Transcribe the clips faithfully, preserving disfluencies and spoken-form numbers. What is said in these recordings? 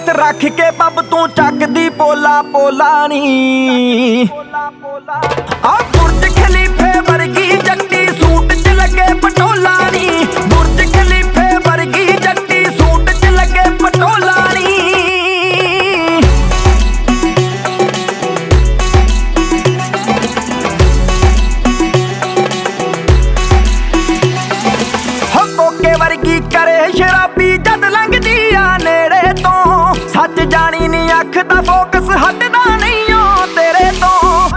रख के बब तू चकदी पोला पोला नी आ बुर्ज खलीफे वर्गी जट्टी सूट च लगे पटोला नी बुर्ज खलीफे वर्गी जट्टी सूट च लगे पटोला नी हो कोके वर्गी करे शराबी जद लंघदी आ नेड़े तो सच जानी नी अख दा फोकस हटदा नहीं ओ तेरे तो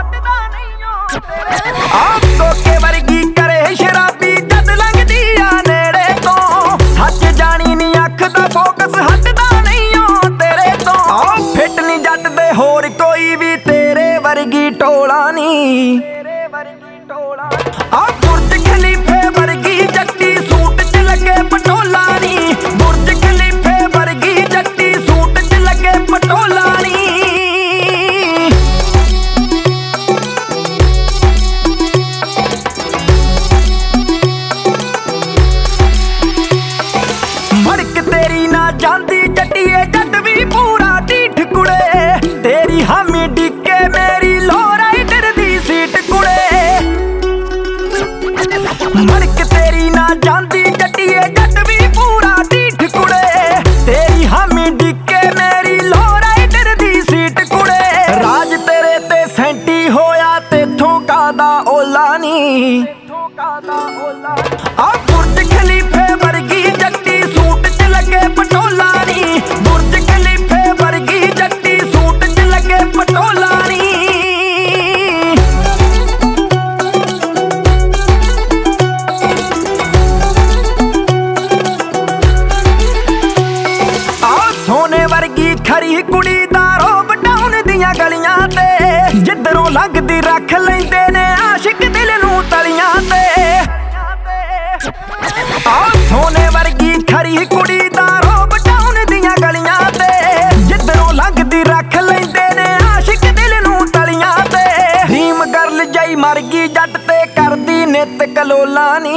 आ कोके वर्गी करे शराबी जद लंघदी आ नेड़े तो सच जानी नी अख दा फोकस हटदा नहीं ओ तेरे तो आ फिट नी जट दे होर कोई भी तेरे वर्गी टोला नी आ बुर्ज खलीफे वर्गी जट्टी सूट च लगे पटोला नी बुर्ज खलीफे वर्गी जट्टी सूट च लगे पटोला नी मड़क तेरी ना जांदी जट्टीए जट भी पूरा ढीठ कुड़े तेरी हामी डिक्के मेरी लो राइडर दी सीट कुड़े मड़क तेरी ना जांदी जट्टीए जट भी पूरा ढीठ कुड़े तेरी हामी डिक्के मेरी लो राइडर दी सीट कुड़े राज तेरे ते सेंटी होया तेथों कादा ओला नी आ बुर्ज खलीफे वर्गी जट्टी सूट च लगे पटोला नी बुर्ज खलीफे वर्गी जट्टी सूट च लगे पटोला नी आ सोने वर्गी खरी कुड़ी दा रोब डाउन दियां गलियां ते जिधरों लगदी रख लैंदे ने आशिक दिल नूं तलियां ते आ सोने वर्गी खरी कुड़ी दा रोब डाउन दियां गलियां ते जिधरों लगदी रख लैंदे ने आशिक दिल नूं तलियां ते रीम गर्ल जई मरगी जट ते करदी नित कलोला नी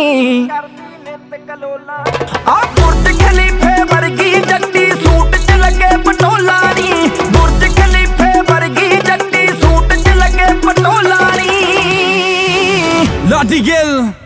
आ बुर्ज खलीफे वर्गी जट्टी सूट च लगे पटोला नी बुर्ज खलीफे वर्गी जट्टी सूट च लगे पटोला नी Ladigel